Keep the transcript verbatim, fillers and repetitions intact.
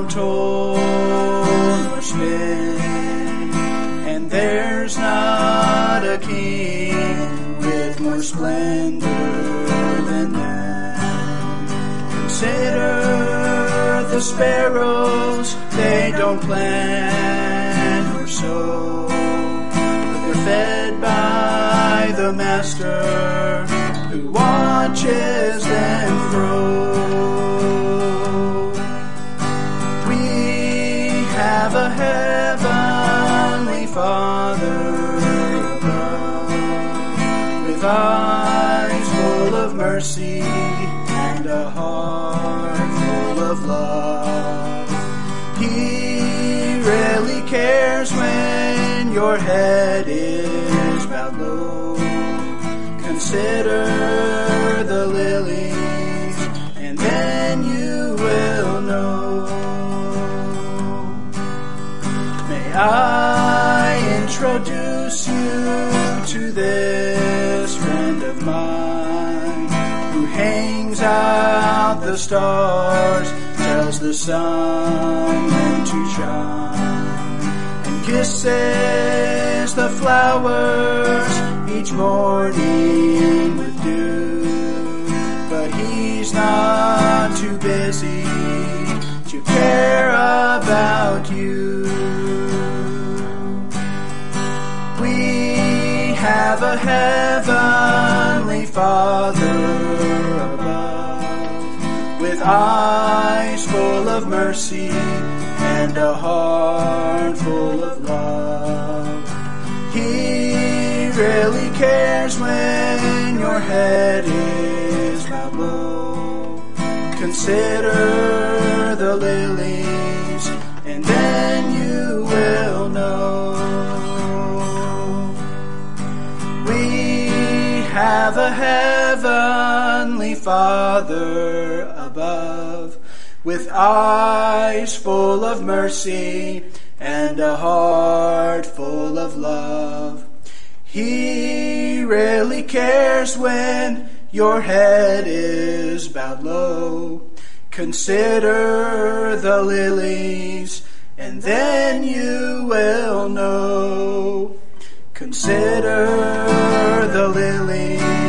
toil nor spin, and there's not a king with more splendor than them. Consider the sparrows, they don't plant or sow, but they're fed by the Master who watches them grow. We have a heavenly Father above, with eyes full of mercy and a heart full of love. He really cares when your head is bowed low. Consider the lilies, and then you will know. May I introduce you to this friend of mine, who hangs out the stars, tells the sun when to shine, and kisses the flowers each morning with dew. But he's not too busy to care about you. We have a heavenly Father above, with eyes full of mercy and a heart full of love. He really cares when your head is bowed low. Consider the lilies, and then you will know. We have a heavenly Father above, with eyes full of mercy and a heart full of love. He really cares when your head is bowed low. Consider the lilies, and then you will know. Consider the lilies,